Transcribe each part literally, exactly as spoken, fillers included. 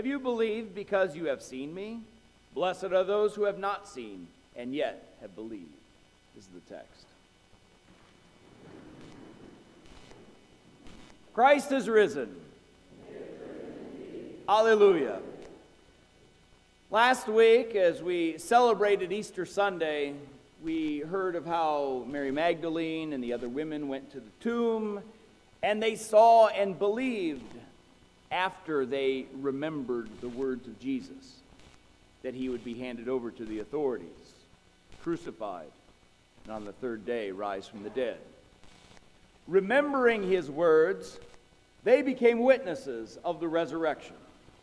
Have you believed because you have seen me? Blessed are those who have not seen and yet have believed. This is the text. Christ is risen. Hallelujah. Last week, as we celebrated Easter Sunday, we heard of how Mary Magdalene and the other women went to the tomb, and they saw and believed after they remembered the words of Jesus, that he would be handed over to the authorities, crucified, and on the third day rise from the dead. Remembering his words, they became witnesses of the resurrection.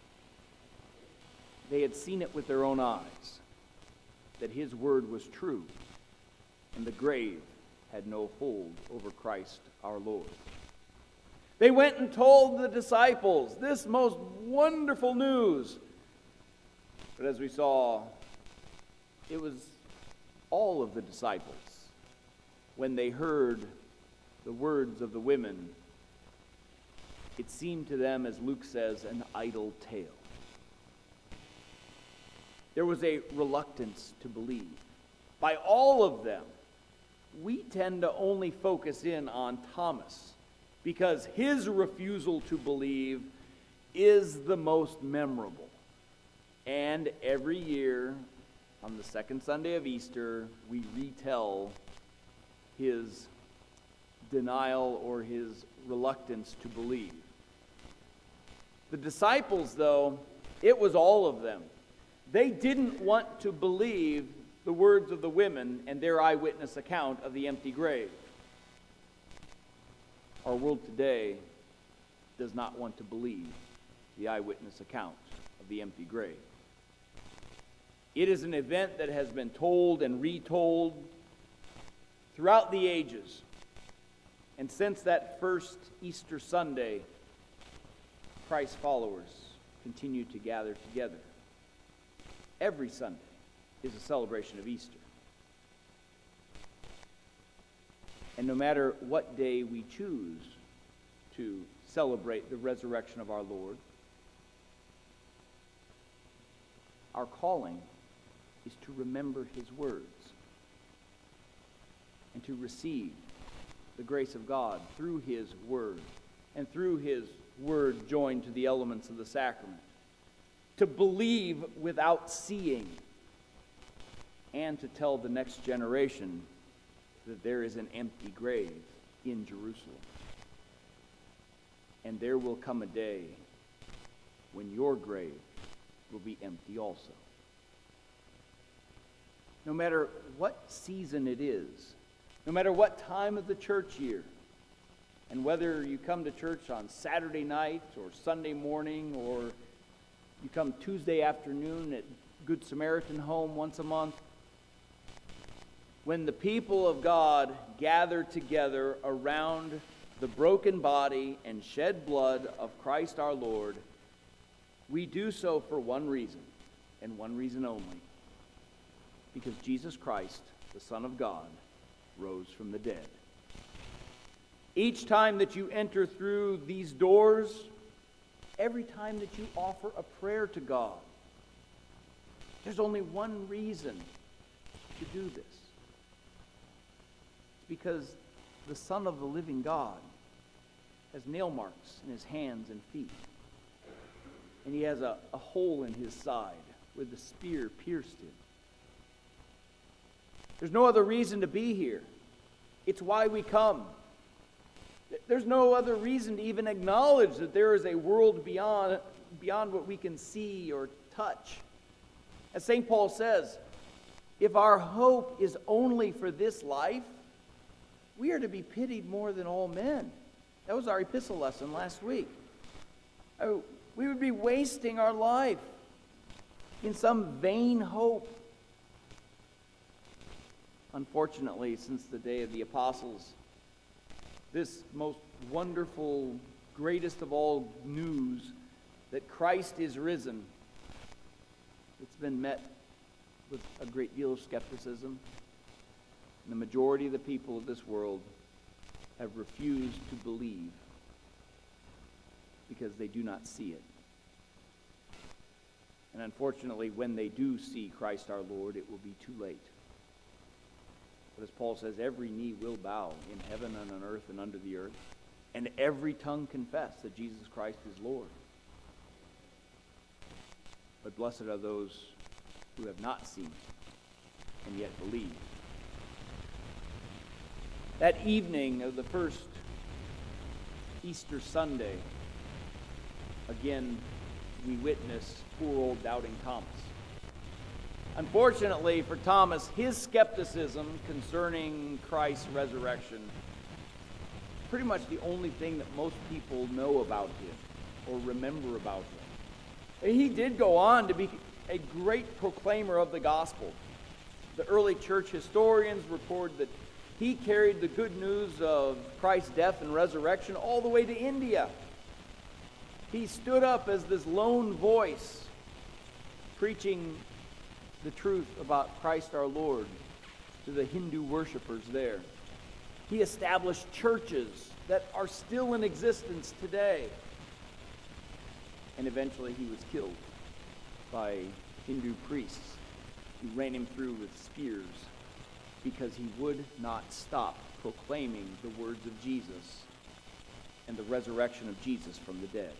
They had seen it with their own eyes, that his word was true, and the grave had no hold over Christ our Lord. They went and told the disciples this most wonderful news. But as we saw, it was all of the disciples, when they heard the words of the women, it seemed to them, as Luke says, an idle tale. There was a reluctance to believe. By all of them, we tend to only focus in on Thomas, because his refusal to believe is the most memorable. And every year, on the second Sunday of Easter, we retell his denial or his reluctance to believe. The disciples, though, it was all of them. They didn't want to believe the words of the women and their eyewitness account of the empty grave. Our world today does not want to believe the eyewitness account of the empty grave. It is an event that has been told and retold throughout the ages. And since that first Easter Sunday, Christ's followers continue to gather together. Every Sunday is a celebration of Easter. And no matter what day we choose to celebrate the resurrection of our Lord, our calling is to remember his words and to receive the grace of God through his word and through his word joined to the elements of the sacrament, to believe without seeing, and to tell the next generation that there is an empty grave in Jerusalem. And there will come a day when your grave will be empty also. No matter what season it is, no matter what time of the church year, and whether you come to church on Saturday night or Sunday morning, or you come Tuesday afternoon at Good Samaritan Home once a month, when the people of God gather together around the broken body and shed blood of Christ our Lord, we do so for one reason, and one reason only: because Jesus Christ, the Son of God, rose from the dead. Each time that you enter through these doors, every time that you offer a prayer to God, there's only one reason to do this. It's because the Son of the living God has nail marks in his hands and feet. And he has a, a hole in his side where the spear pierced him. There's no other reason to be here. It's why we come. There's no other reason to even acknowledge that there is a world beyond, beyond what we can see or touch. As Saint Paul says, if our hope is only for this life, we are to be pitied more than all men. That was our epistle lesson last week. Oh, we would be wasting our life in some vain hope. Unfortunately, since the day of the apostles, this most wonderful, greatest of all news, that Christ is risen, it's been met with a great deal of skepticism. And the majority of the people of this world have refused to believe because they do not see it. And unfortunately, when they do see Christ our Lord, it will be too late. But as Paul says, every knee will bow in heaven and on earth and under the earth, and every tongue confess that Jesus Christ is Lord. But blessed are those who have not seen and yet believe. That evening of the first Easter Sunday, again, we witness poor old doubting Thomas. Unfortunately for Thomas, his skepticism concerning Christ's resurrection, pretty much the only thing that most people know about him or remember about him. He did go on to be a great proclaimer of the gospel. The early church historians report that he carried the good news of Christ's death and resurrection all the way to India. He stood up as this lone voice, preaching the truth about Christ our Lord to the Hindu worshipers there. He established churches that are still in existence today. And eventually he was killed by Hindu priests who ran him through with spears because he would not stop proclaiming the words of Jesus and the resurrection of Jesus from the dead.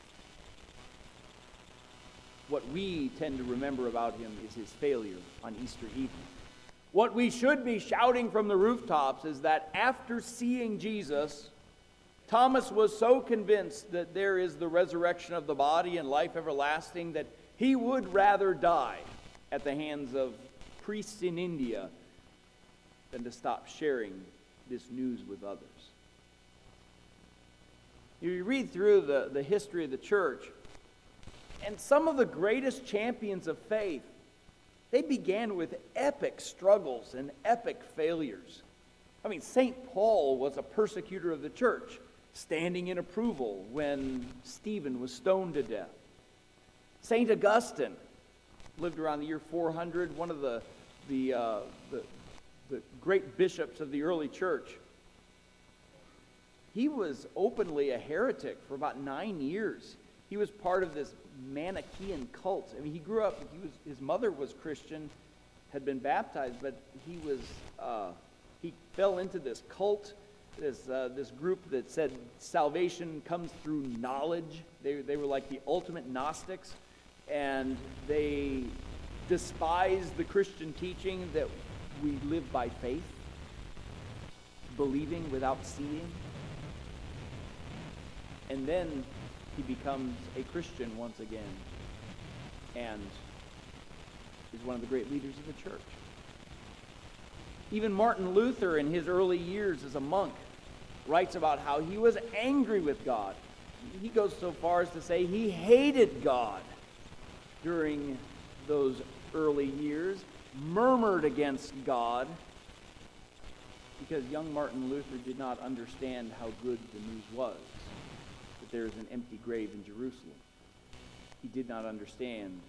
What we tend to remember about him is his failure on Easter evening. What we should be shouting from the rooftops is that after seeing Jesus, Thomas was so convinced that there is the resurrection of the body and life everlasting that he would rather die at the hands of priests in India than to stop sharing this news with others. You read through the, the history of the church, and some of the greatest champions of faith, they began with epic struggles and epic failures. I mean, Saint Paul was a persecutor of the church, standing in approval when Stephen was stoned to death. Saint Augustine lived around the year four hundred, one of the, the, uh, the, the great bishops of the early church. He was openly a heretic for about nine years. He was part of this Manichaean cult. I mean, he grew up, he was, his mother was Christian, had been baptized, but he was, uh, he fell into this cult, this uh, this group that said salvation comes through knowledge. They, they were like the ultimate Gnostics, and they despised the Christian teaching that we live by faith, believing without seeing. And then he becomes a Christian once again and is one of the great leaders of the church. Even Martin Luther, in his early years as a monk, writes about how he was angry with God. He goes so far as to say he hated God during those early years, murmured against God, because young Martin Luther did not understand how good the news was. There is an empty grave in Jerusalem. He did not understand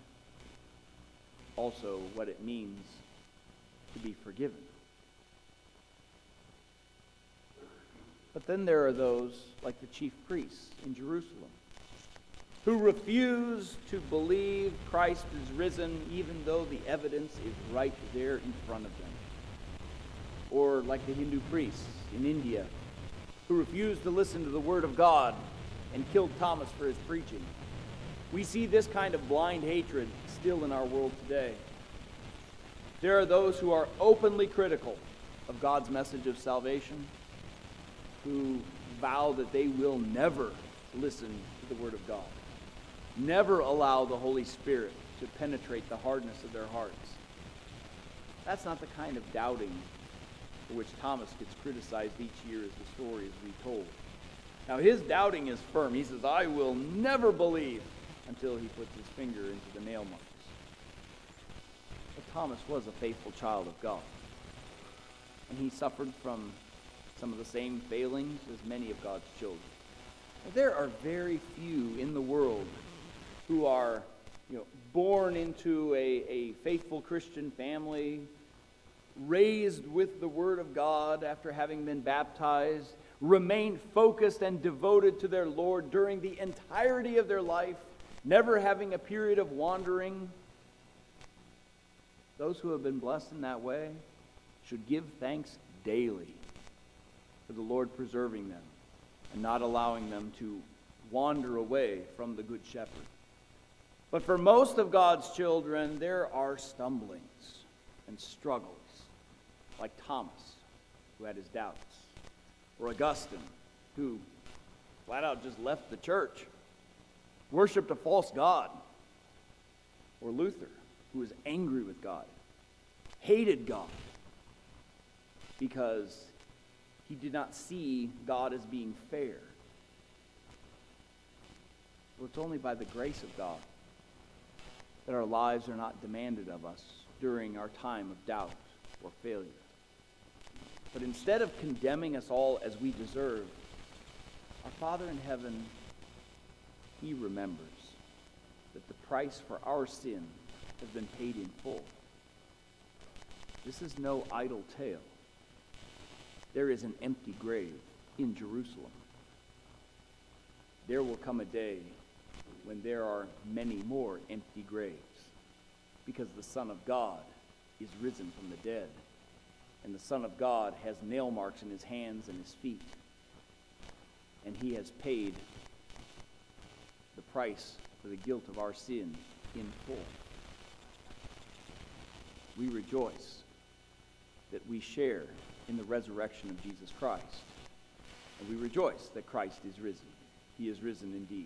also what it means to be forgiven. But then there are those, like the chief priests in Jerusalem, who refuse to believe Christ is risen even though the evidence is right there in front of them. Or like the Hindu priests in India, who refuse to listen to the word of God and killed Thomas for his preaching. We see this kind of blind hatred still in our world today. There are those who are openly critical of God's message of salvation, who vow that they will never listen to the word of God, never allow the Holy Spirit to penetrate the hardness of their hearts. That's not the kind of doubting for which Thomas gets criticized each year as the story is retold. Now, his doubting is firm. He says, I will never believe until he puts his finger into the nail marks. But Thomas was a faithful child of God. And he suffered from some of the same failings as many of God's children. Now, there are very few in the world who are, you know, born into a, a faithful Christian family, raised with the Word of God after having been baptized, remain focused and devoted to their Lord during the entirety of their life, never having a period of wandering. Those who have been blessed in that way should give thanks daily for the Lord preserving them and not allowing them to wander away from the Good Shepherd. But for most of God's children, there are stumblings and struggles, like Thomas, who had his doubts, or Augustine, who flat out just left the church, worshipped a false god, or Luther, who was angry with God, hated God, because he did not see God as being fair. Well, it's only by the grace of God that our lives are not demanded of us during our time of doubt or failure. But instead of condemning us all as we deserve, our Father in heaven, he remembers that the price for our sin has been paid in full. This is no idle tale. There is an empty grave in Jerusalem. There will come a day when there are many more empty graves, because the Son of God is risen from the dead, and the Son of God has nail marks in his hands and his feet, and he has paid the price for the guilt of our sin in full. We rejoice that we share in the resurrection of Jesus Christ, and we rejoice that Christ is risen. He is risen indeed.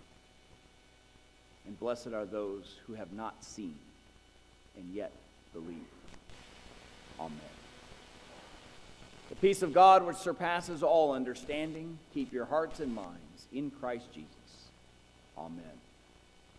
And blessed are those who have not seen and yet believe. Amen. The peace of God, which surpasses all understanding, keep your hearts and minds in Christ Jesus. Amen.